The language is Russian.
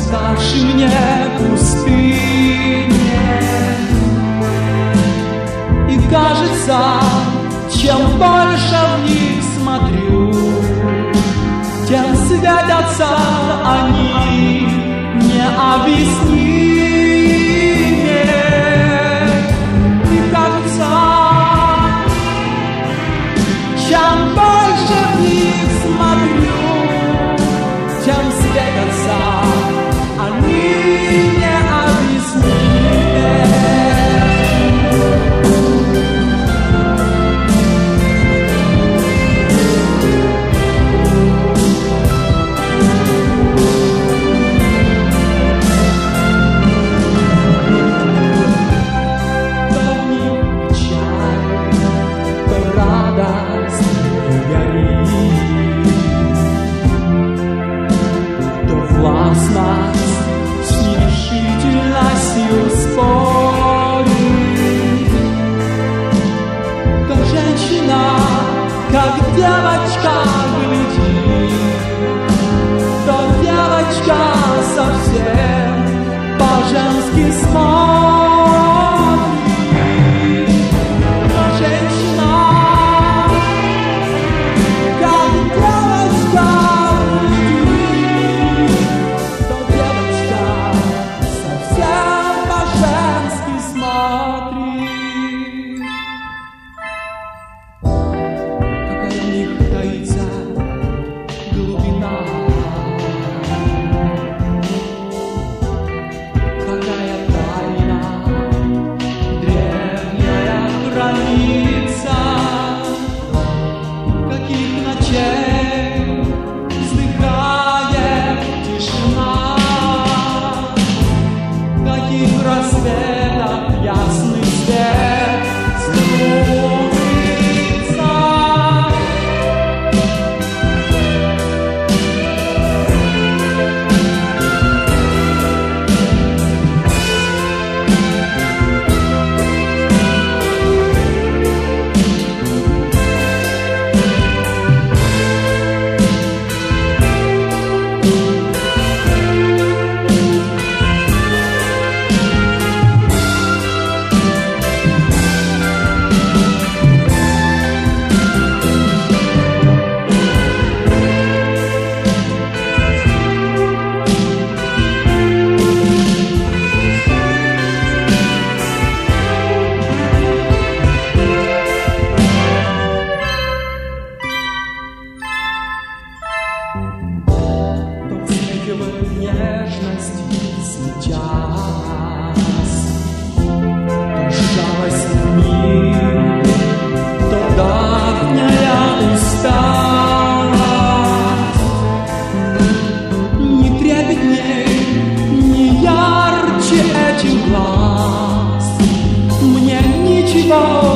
ставшей мне пустыне. И кажется, чем больше в них смотрю, тем светятся они необъяснимее. И кажется, чем больше в них смотрю, тем светятся они необъяснимее. Как девочка глядит, то девочка совсем по-женски смотрит. Но женщина, как девочка глядит, то девочка совсем по-женски смотрит. Таится глубина, какая тайна, древняя граница, каких ночей вздыхает тишина, каких рассветов ясный свет снова. Нежность сейчас, то жалость в мир, то давняя усталость. Не трепетней, не ярче этих глаз, мне ничего